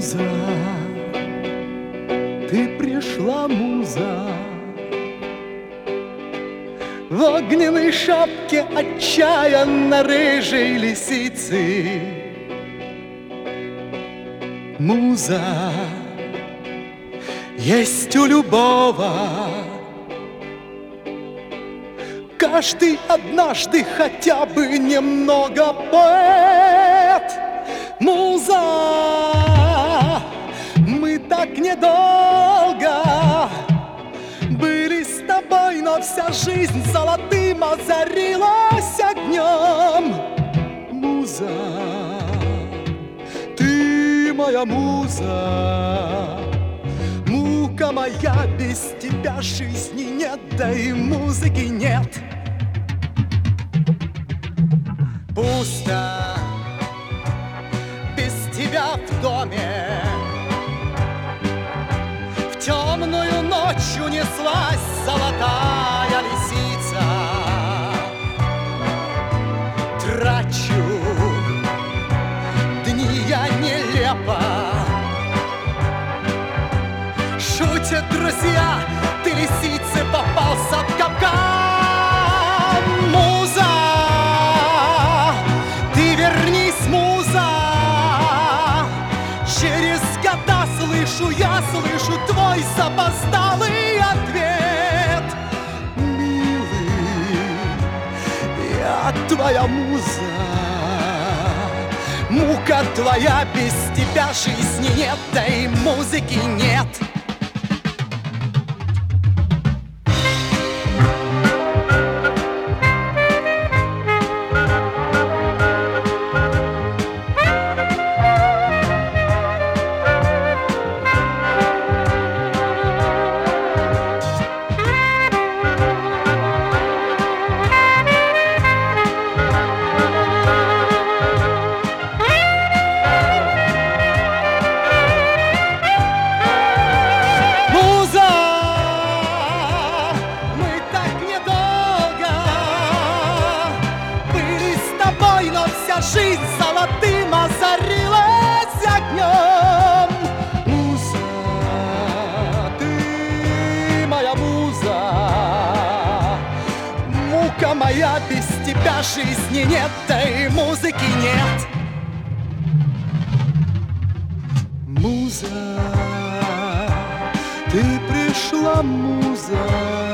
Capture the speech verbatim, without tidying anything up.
Муза, ты пришла, муза, в огненной шапке отчаянно рыжей лисицы. Муза есть у любого, каждый однажды хотя бы немного поэт. Муза, мы так недолго были с тобой, но вся жизнь золотым озарилась огнем. Муза, ты моя муза, мука моя, без тебя жизни нет, да и музыки нет. Пусто без тебя в доме, в темную ночь унеслась золотая лисица. Трачу дни я нелепо, шутят друзья, ты лисице попался в капкан. Муза, ты вернись, муза, через года слышу, я слышу твой запоздалый ответ. Милый, я твоя муза, мука твоя, без тебя жизни нет, да и музыки нет. Жизнь золотым озарилась огнем. Муза, ты моя муза, мука моя, без тебя жизни нет, да и музыки нет. Муза, ты пришла, муза,